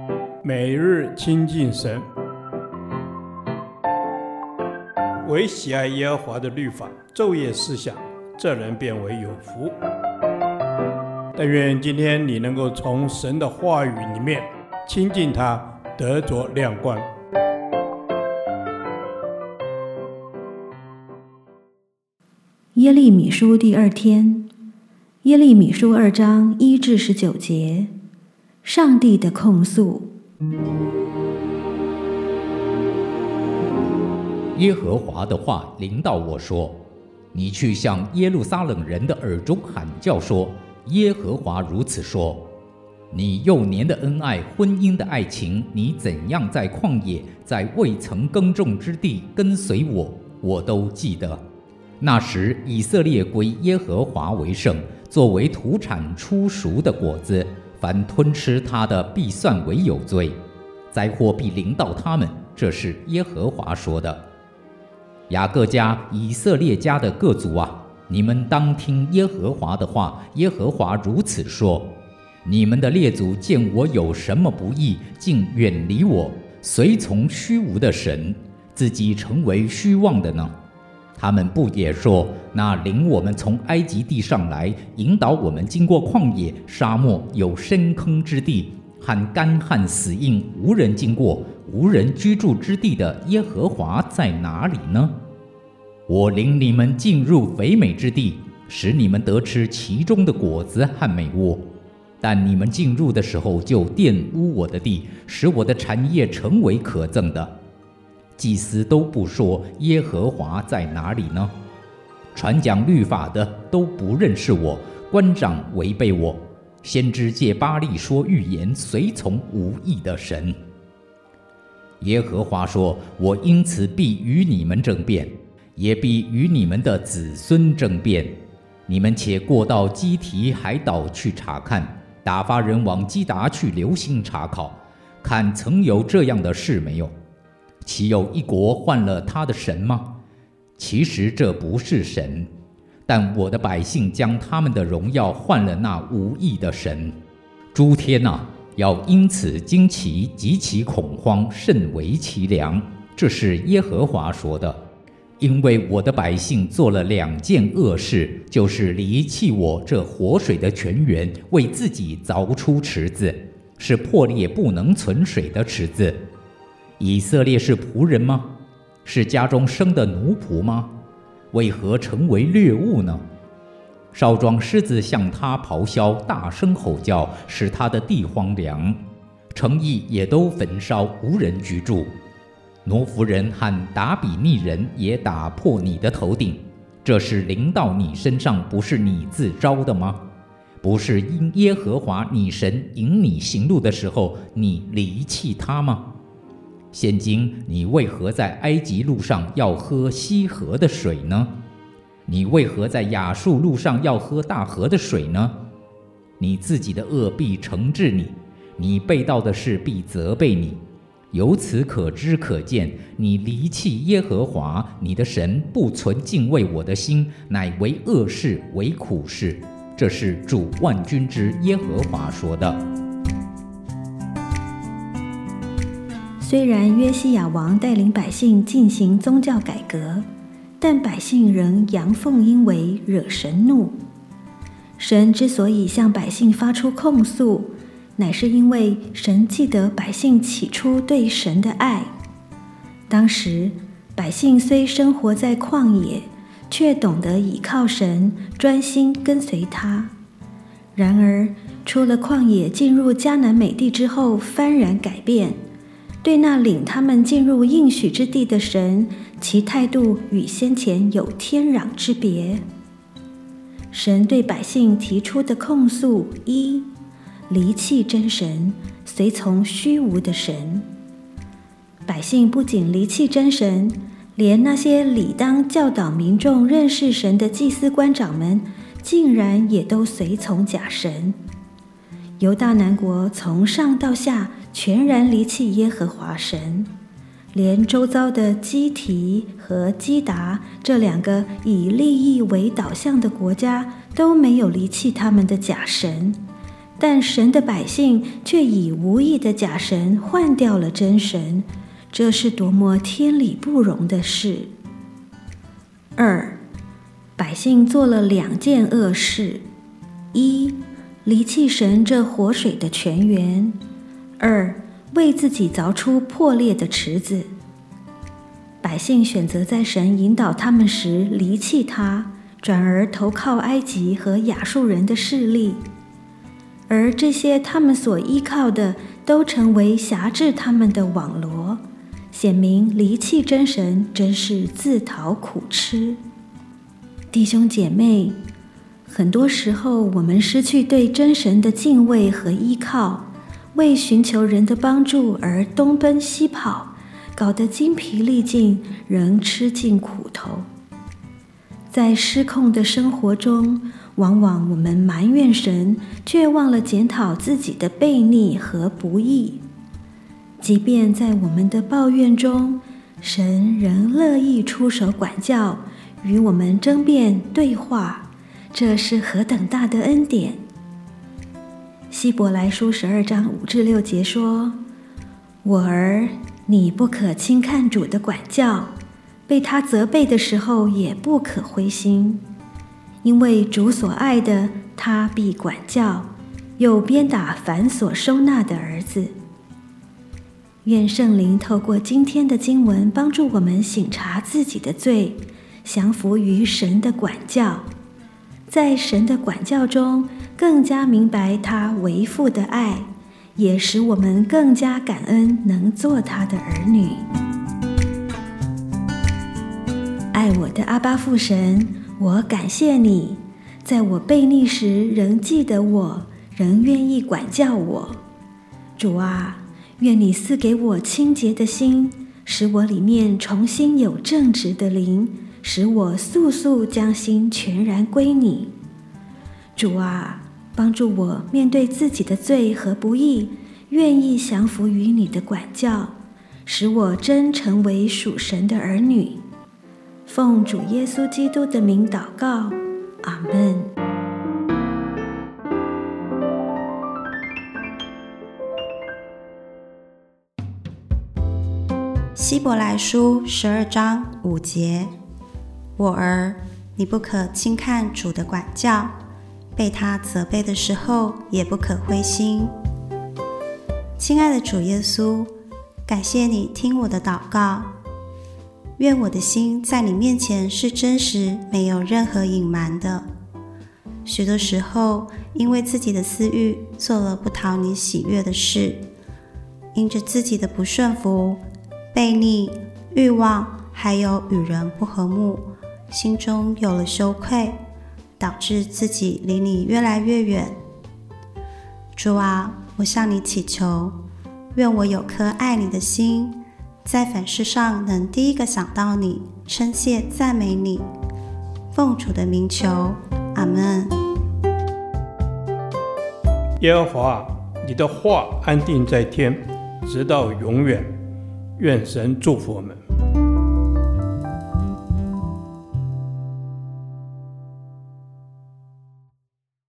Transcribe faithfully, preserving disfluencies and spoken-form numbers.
每日亲近神，唯喜爱耶和华的律法，昼夜思想，这人变为有福。但愿今天你能够从神的话语里面亲近他，得着亮光。 耶利米书第二天，耶利米书二章一至十九节，上帝的控诉。 耶和华的话临到我说：你去向耶路撒冷人的耳中喊叫说，耶和华如此说，你幼年的恩爱，婚姻的爱情，你怎样在旷野，在未曾耕种之地跟随我，我都记得。那时以色列归耶和华为圣，作为土产出熟的果子，凡吞吃它的必算为有罪，灾祸必临到他们，这是耶和华说的。雅各家、以色列家的各族啊，你们当听耶和华的话，耶和华如此说，你们的列祖见我有什么不义，竟远离我，随从虚无的神，自己成为虚妄的呢？他们不也说，那领我们从埃及地上来，引导我们经过旷野、沙漠，有深坑之地，和干旱死荫，无人经过，无人居住之地的耶和华在哪里呢？我领你们进入肥美之地，使你们得吃其中的果子和美物，但你们进入的时候就玷污我的地，使我的产业成为可憎的。祭司都不说耶和华在哪里呢？传讲律法的都不认识我，官长违背我，先知借巴力说预言，随从无义的神。耶和华说，我因此必与你们争辩，也必与你们的子孙争辩。你们且过到基提海岛去查看，打发人往基达去留心查考，看曾有这样的事没有。岂有一国换了他的神吗？其实这不是神，但我的百姓将他们的荣耀换了那无义的神。诸天啊，要因此惊奇，极其恐慌，甚为凄凉。这是耶和华说的。因为我的百姓做了两件恶事，就是离弃我这活水的泉源，为自己凿出池子，是破裂不能存水的池子。以色列是仆人吗？是家中生的奴仆吗？为何成为掠物呢？少壮狮子向他咆哮，大声吼叫，使他的地荒凉，城邑也都焚烧，无人居住。挪弗人和达比尼人也打破你的头顶，这是临到你身上，不是你自招的吗？不是因耶和华你神引你行路的时候，你离弃他吗？现今你为何在埃及路上要喝西河的水呢？你为何在亚述路上要喝大河的水呢？你自己的恶必惩治你，你背道的事必责备你。由此可知可见，你离弃耶和华你的神，不存敬畏我的心，乃为恶事，为苦事。这是主万军之耶和华说的。 虽然约西亚王带领百姓进行宗教改革，但百姓仍阳奉阴违，惹神怒。神之所以向百姓发出控诉，乃是因为神记得百姓起初对神的爱。当时百姓虽生活在旷野，却懂得倚靠神，专心跟随他。然而出了旷野，进入迦南美地之后，幡然改变，对那领他们进入应许之地的神，其态度与先前有天壤之别。神对百姓提出的控诉：一、离弃真神，随从虚无的神。百姓不仅离弃真神，连那些理当教导民众认识神的祭司官长们，竟然也都随从假神。犹大南国从上到下全然离弃耶和华神，连周遭的基提和基达这两个以利益为导向的国家都没有离弃他们的假神， 但神的百姓却以无义的假神换掉了真神，这是多么天理不容的事。二，百姓做了两件恶事：一，离弃神这活水的泉源；二，为自己凿出破裂的池子。百姓选择在神引导他们时离弃他，转而投靠埃及和亚述人的势力，而这些他们所依靠的都成为辖制他们的网罗，显明离弃真神真是自讨苦吃。弟兄姐妹，很多时候我们失去对真神的敬畏和依靠，为寻求人的帮助而东奔西跑，搞得精疲力尽，仍吃尽苦头。在失控的生活中，往往我们埋怨神，却忘了检讨自己的悖逆和不义。即便在我们的抱怨中，神仍乐意出手管教，与我们争辩对话，这是何等大的恩典！希伯来书十二章五至六节说：“我儿，你不可轻看主的管教，被他责备的时候也不可灰心，因为主所爱的，他必管教，又鞭打凡所收纳的儿子。”愿圣灵透过今天的经文，帮助我们省察自己的罪，降服于神的管教，在神的管教中更加明白他为父的爱，也使我们更加感恩能做他的儿女。爱我的阿爸父神，我感谢你，在我悖逆时仍记得我，仍愿意管教我。主啊，愿你赐给我清洁的心，使我里面重新有正直的灵，使我速速将心全然归你。主啊，帮助我面对自己的罪和不义，愿意降服于你的管教，使我真成为属神的儿女。奉主耶稣基督的名祷告，阿们。 希伯来书十二章五节：我儿，你不可轻看主的管教，被他责备的时候也不可灰心。亲爱的主耶稣，感谢你听我的祷告，愿我的心在你面前是真实，没有任何隐瞒的。许多时候因为自己的私欲做了不讨你喜悦的事，因着自己的不顺服、悖逆、欲望，还有与人不和睦，心中有了羞愧，导致自己离你越来越远。主啊，我向你祈求，愿我有颗爱你的心，在凡事上能第一个想到你，称谢赞美你。奉主的名求，阿们。 耶和华，你的话安定在天，直到永远。愿神祝福我们。